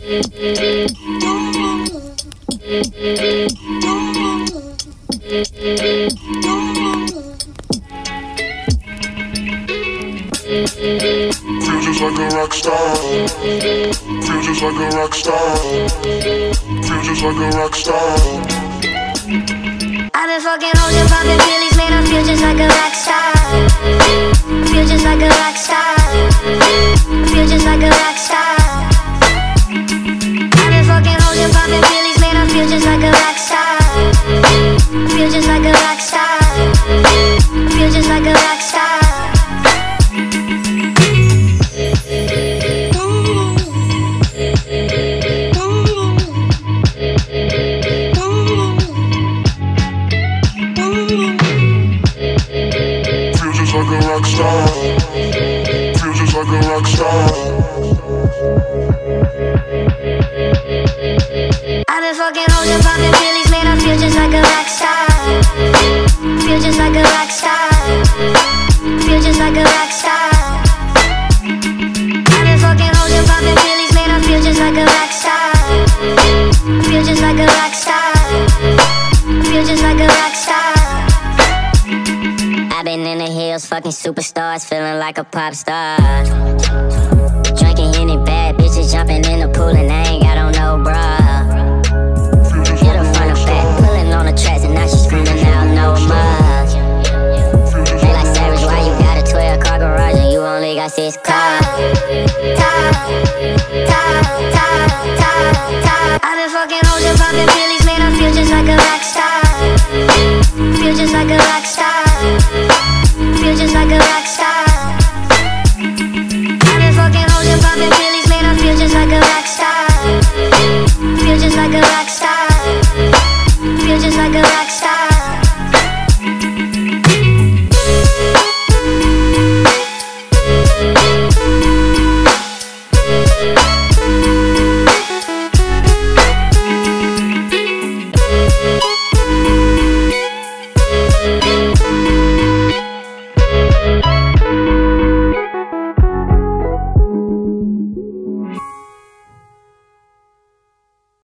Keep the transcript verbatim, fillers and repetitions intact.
Feel just like a rock star. Feel just like a rock star. Feel just like a rock star. I've been fucking hoes and popping pillies, man, I feel just like a rock star. Feel just like a rock star. Feel just like a rock star. I've been fucking hoes and popping pillies, man, I feel just like a rock star. Feel just like a rock star. Feel just like a rock star. Like a rock star. Feel just like a rock star. I've been fucking hoes and popping pillies, man, I feel just like a rock star. Feel just like a rock star. Feel just like a rock star. I've been fucking hoes and popping pillies, man, I feel just like a rock star. Feel just like a rock star. Feel just like a rock star. I've been in the hills, fucking superstars, feeling like a pop star. Drinking Henny, bad bitches jumping in